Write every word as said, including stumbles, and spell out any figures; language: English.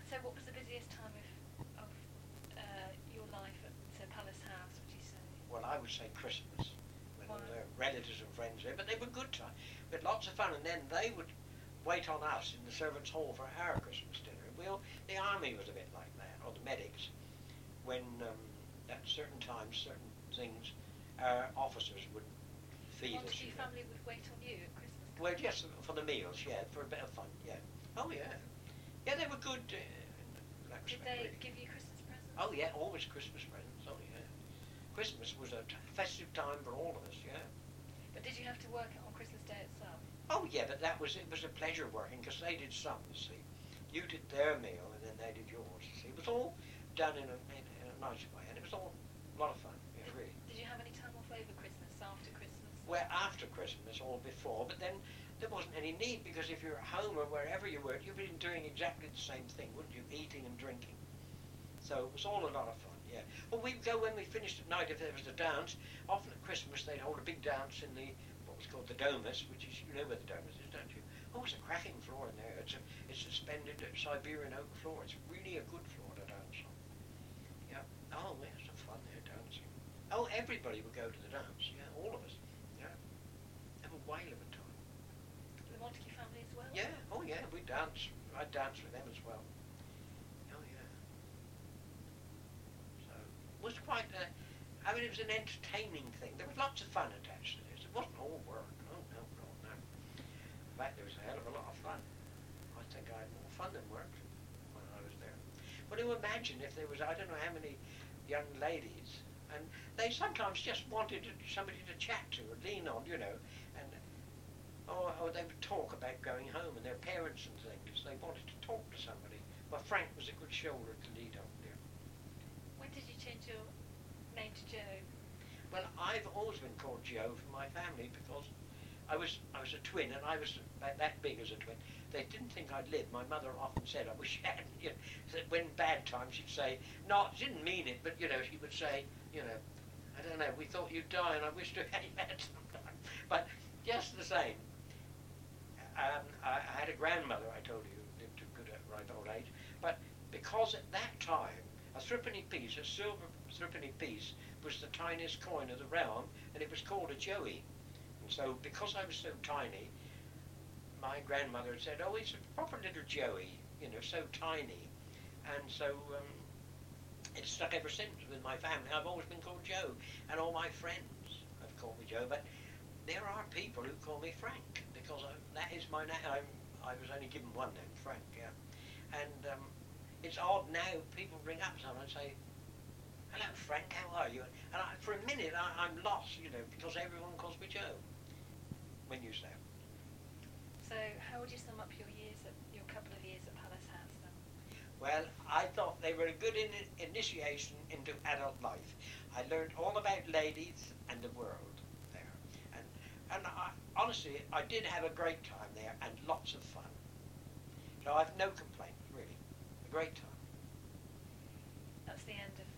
So what was the busiest time of, of uh, your life at uh, Palace House, would you say? Well, I would say Christmas, when all Why? their relatives and friends there, but they were good time. We had lots of fun, and then they would wait on us in the servants' hall for our Christmas dinner. We all, the army was a bit like that, or the medics, when um, at certain times, certain things, our officers would feed What, us. your You know. family would wait on you at Christmas time? Well, yes, for the meals, yeah, for a bit of fun, yeah. Oh, yeah. Yeah, they were good uh, in that Did respect, they really. give you Christmas presents? Oh, yeah, always Christmas presents, oh, yeah. Christmas was a t- festive time for all of us, yeah. But did you have to work on Christmas Day itself? Oh, yeah, but that was, it was a pleasure working, because they did some, you see. You did their meal, and then they did yours, you see. It was all done in a, in, in a nice way, and it was all a lot of fun, yeah, really. Did you have any time off over Christmas, after Christmas? Well, after Christmas or before, but then there wasn't any need, because if you're at home or wherever you were, you'd been doing exactly the same thing, wouldn't you? Eating and drinking. So it was all a lot of fun, yeah. Well, we'd go when we finished at night, if there was a dance. Often at Christmas they'd hold a big dance in the, what was called the domus, which is, you know where the domus is, don't you? Oh, it's a cracking floor in there. It's a, it's suspended Siberian oak floor. It's really a good floor to dance on. Yeah. Oh, we had some fun there dancing. Oh, everybody would go to the dance, yeah, all of us. Yeah. Have a whale of a time. The Montague family as well? Yeah, oh yeah, we dance. I dance with them as well. Oh yeah. So it was quite. Uh, I mean, it was an entertaining thing. There was lots of fun attached to this. It wasn't all work. Oh no, no, no. In fact, there was a hell of a lot of fun. I think I had more fun than work when I was there. Well, you imagine if there was, I don't know how many young ladies, and they sometimes just wanted somebody to chat to or lean on, you know, and or, or they would talk about going home and their parents and things. They wanted to talk to somebody. Well, Frank was a good shoulder to lead on there. When did you change your name to Joe? Well, I've always been called Joe for my family because I was I was a twin, and I was about that big as a twin. They didn't think I'd live. My mother often said I wish I hadn't. You know, that when bad times she'd say, no, she didn't mean it, but you know, she would say, you know, I don't know, we thought you'd die, and I wish to have had sometime. But just the same, um, I, I had a grandmother, I told you, who lived to a good uh, ripe old age. But because at that time, a threepenny piece, a silver threepenny piece, was the tiniest coin of the realm, and it was called a joey. And so, because I was so tiny, my grandmother had said, oh, he's a proper little joey, you know, so tiny. And so um, it's stuck ever since with my family. I've always been called Joe, and all my friends have called me Joe, but there are people who call me Frank, because I, that is my name. I'm, I was only given one name, Frank, yeah. And um, it's odd now, people ring up sometimes and say, hello Frank, how are you? And I, for a minute I, I'm lost, you know, because everyone calls me Joe when you say it. So how would you sum up your years, at, your couple of years at Palace House then? Well, I thought they were a good in initiation into adult life. I learned all about ladies and the world there. And, and I, honestly, I did have a great time there and lots of fun. So I've no complaints, really. A great time. That's the end of